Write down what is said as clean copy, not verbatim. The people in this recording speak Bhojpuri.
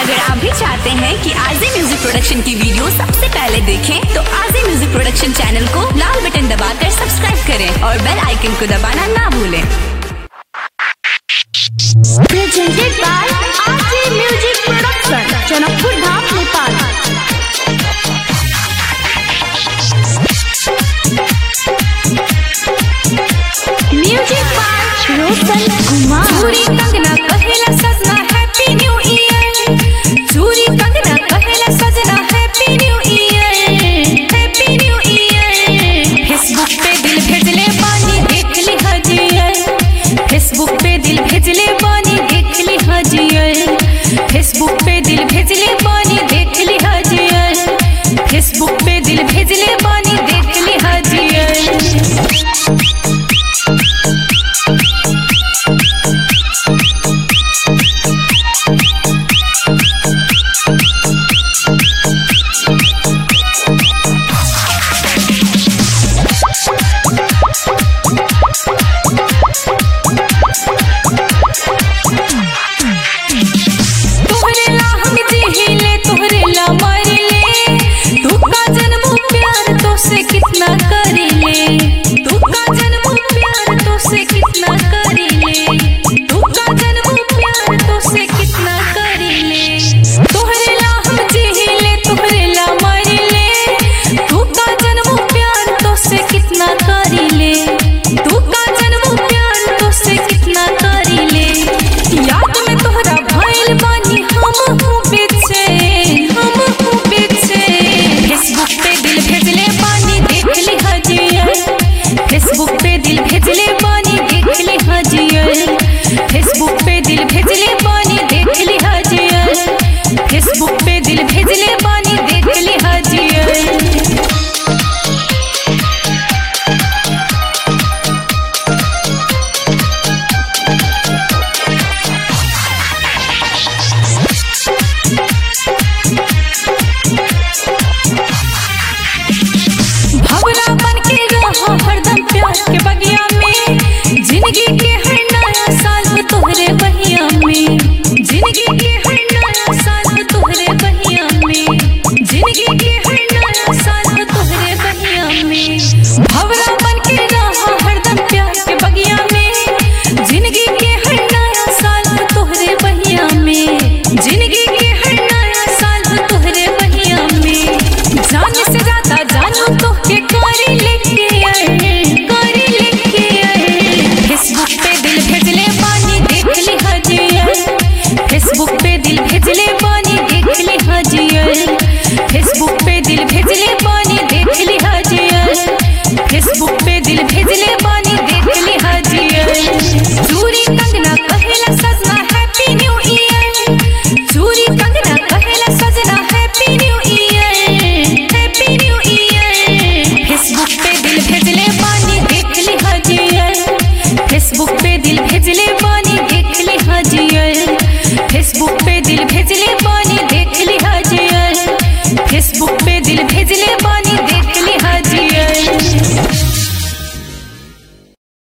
अगर आप भी चाहते हैं कि आरजे म्यूजिक प्रोडक्शन की वीडियो सबसे पहले देखें तो आरजे म्यूजिक प्रोडक्शन चैनल को लाल बटन दबाकर सब्सक्राइब करें और बेल आइकन को दबाना ना भूलें। Presented by RJ Music Production, Janakpur Dham, Nepal. Music by Roshan Kumar. चूड़ी कंगना कहेला सजना हैप्पी न्यू ईयर, चूड़ी कंगना कहेला सजना happy new year, happy new year. Facebook पे दिल भेजले बानी देख ली हजियर, फेसबुक पे दिल भेजले बानी देख ली हजियर, फेसबुक पे दिल भेजले बानी देख ली हजियर, फेसबुक पे दिल भेजले बानी देख ली हजियर। फेसबुक पे दिल भेजले बानी देख ली हजियर, फेसबुक पे दिल भेजले बानी देख ली हजियर, फेसबुक पे दिल भेजले बानी देख ली हजियर। भवरा बन के रहो हरदम प्यार के बगिया में, जिंदगी के हर नया साल तोहरे बहिया में, जिंदगी के हर नया साल तोहरे बहिया में, जिंदगी के हर नया साल तोहरे बहिया में। भवरा बन के रहो हरदम प्यार के बगिया में, जिंदगी के हर नया साल तोहरे बहिया में, जिंदगी के हर नया साल तोहरे बहिया में। जान से ज्यादा जानू तो के कारी लेके आए, कारी लेके आए। फेसबुक पे दिल भेजले बानी देख ली हजियर, फेसबुक पे दिल भेजले बानी देख ली हजियर, फेसबुक पे दिल भेजले बानी देख ली हजियर, फेसबुक पे दिल भेजले बानी देख ली हजियर। चूड़ी कंगना कहेला सजना हैप्पी न्यू ईयर, चूड़ी कंगना कहेला सजना happy new year, happy new year. Facebook पे दिल भेजले बानी देख ली हजियर, फेसबुक पे दिल भेजले बानी देख ली हजियर, फेसबुक पे